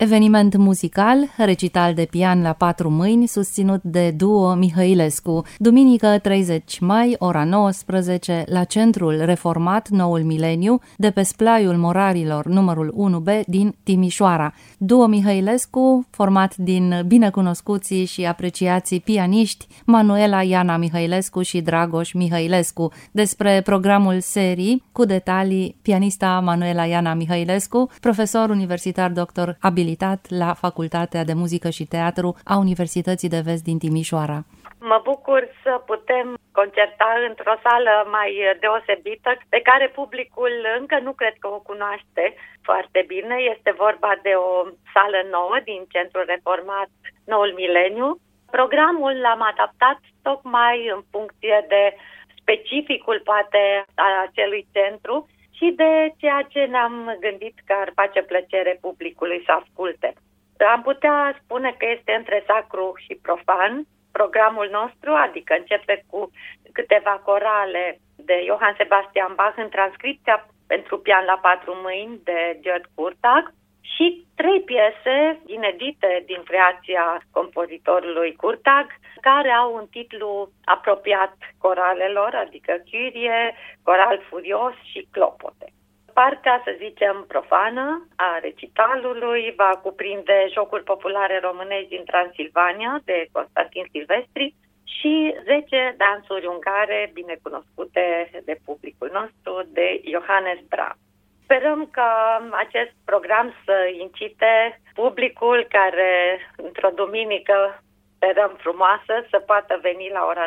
Eveniment muzical, recital de pian la 4 mâini, susținut de duo Mihailescu, duminică 30 mai, ora 19, la Centrul Reformat Noul Mileniu, de pe Splaiul Morarilor, numărul 1B, din Timișoara. Duo Mihailescu, format din binecunoscuții și apreciații pianiști Manuela Iana Mihailescu și Dragoș Mihailescu. Despre programul serii, cu detalii, pianista Manuela Iana Mihailescu, profesor universitar doctor abilitat la Facultatea de Muzică și Teatru a Universității de Vest din Timișoara. Mă bucur să putem concerta într-o sală mai deosebită, pe care publicul încă nu cred că o cunoaște foarte bine. Este vorba de o sală nouă din Centrul Reformat Noul Mileniu. Programul l-am adaptat tocmai în funcție de specificul, poate, al acelui centru și de ceea ce ne-am gândit că ar face plăcere publicului să asculte. Am putea spune că este între sacru și profan programul nostru, adică începe cu câteva corale de Johann Sebastian Bach în transcripția pentru pian la 4 mâini de Gerd Kurtag și 3 piese inedite din creația compozitorului Kurtag, care au un titlu apropiat coralelor, adică Kyrie, Coral Furios și Clopote. Partea, să zicem, profană a recitalului va cuprinde jocuri populare românești din Transilvania de Constantin Silvestri și 10 dansuri ungare binecunoscute de publicul nostru de Johannes Brahms. Sperăm ca acest program să incite publicul care, într-o duminică, sperăm frumoasă, să poată veni la ora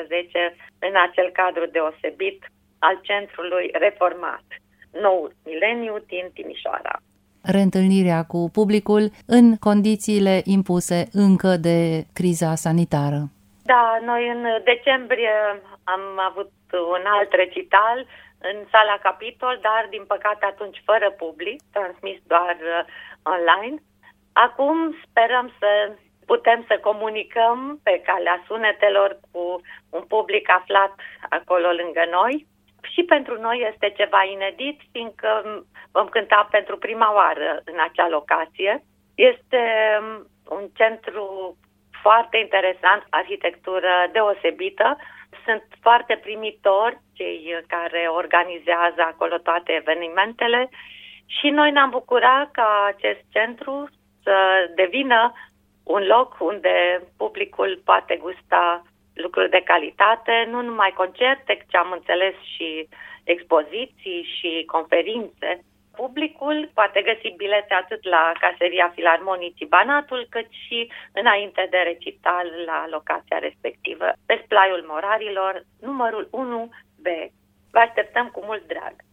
19 în acel cadru deosebit al Centrului Reformat Noul Mileniu din Timișoara. Reîntâlnirea cu publicul în condițiile impuse încă de criza sanitară. Da, noi în decembrie am avut un alt recital în sala Capitol, dar din păcate atunci fără public, transmis doar online. Acum sperăm să putem să comunicăm pe calea sunetelor cu un public aflat acolo lângă noi. Și pentru noi este ceva inedit, fiindcă vom cânta pentru prima oară în acea locație. Este un centru foarte interesant, arhitectură deosebită. Sunt foarte primitori cei care organizează acolo toate evenimentele și noi ne-am bucurat ca acest centru să devină un loc unde publicul poate gusta lucruri de calitate, nu numai concerte, ci am înțeles și expoziții și conferințe. Publicul poate găsi bilete atât la Caseria Filarmonicii Banatul, cât și înainte de recital la locația respectivă, pe Splaiul Morarilor, numărul 1B. Vă așteptăm cu mult drag!